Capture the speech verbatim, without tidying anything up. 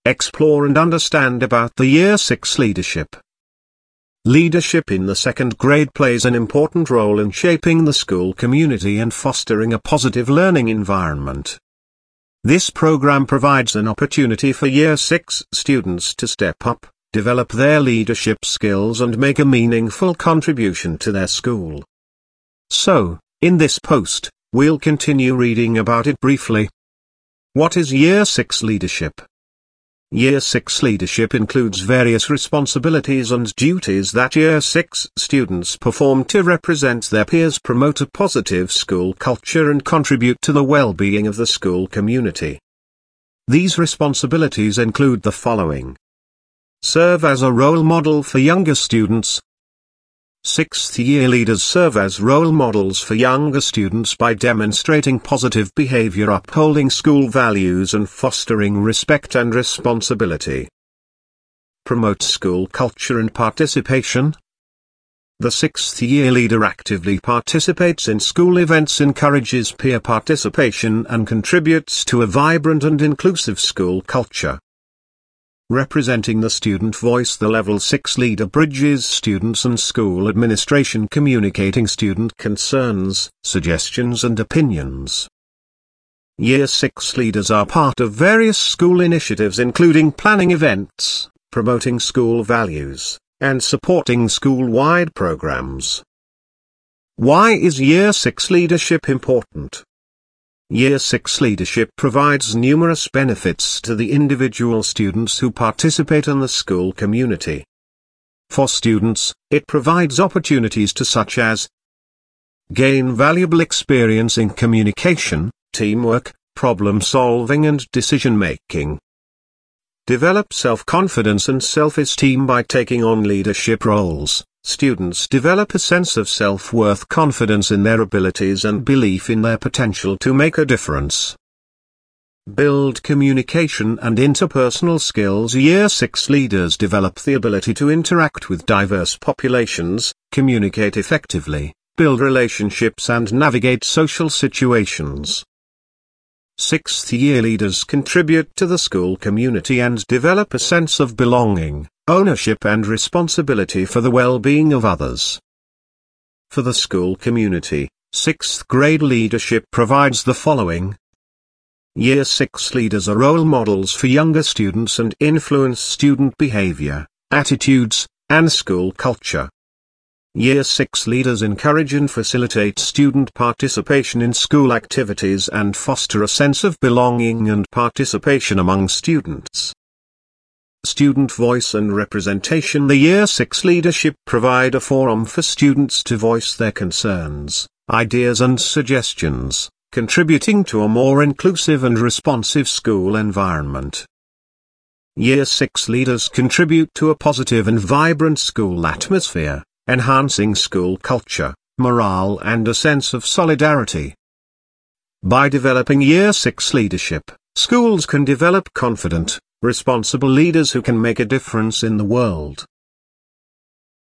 explore and understand about the Year six leadership. Leadership in the second grade plays an important role in shaping the school community and fostering a positive learning environment. This program provides an opportunity for Year six students to step up, develop their leadership skills and make a meaningful contribution to their school. So, in this post, we'll continue reading about it briefly. What is Year six leadership? Year six leadership includes various responsibilities and duties that Year six students perform to represent their peers, promote a positive school culture and contribute to the well-being of the school community. These responsibilities include the following. Serve as a role model for younger students. Sixth year leaders serve as role models for younger students by demonstrating positive behavior, upholding school values and fostering respect and responsibility. Promote school culture and participation. The sixth year leader actively participates in school events, encourages peer participation and contributes to a vibrant and inclusive school culture. Representing the student voice, the Level six leader bridges students and school administration, communicating student concerns, suggestions and opinions. Year six leaders are part of various school initiatives including planning events, promoting school values, and supporting school-wide programs. Why is Year six leadership important? Year six leadership provides numerous benefits to the individual students who participate in the school community. For students, it provides opportunities to such as gain valuable experience in communication, teamwork, problem solving and decision making. Develop self-confidence and self-esteem by taking on leadership roles. Students develop a sense of self-worth, confidence in their abilities and belief in their potential to make a difference. Build communication and interpersonal skills. Year six leaders develop the ability to interact with diverse populations, communicate effectively, build relationships and navigate social situations. Sixth year leaders contribute to the school community and develop a sense of belonging, ownership and responsibility for the well-being of others. For the school community, sixth grade leadership provides the following. Year six leaders are role models for younger students and influence student behavior, attitudes, and school culture. Year six leaders encourage and facilitate student participation in school activities and foster a sense of belonging and participation among students. Student voice and representation. The Year six leadership provide a forum for students to voice their concerns, ideas and suggestions, contributing to a more inclusive and responsive school environment. Year six leaders contribute to a positive and vibrant school atmosphere, enhancing school culture, morale and a sense of solidarity. By developing Year six leadership, schools can develop confident, responsible leaders who can make a difference in the world.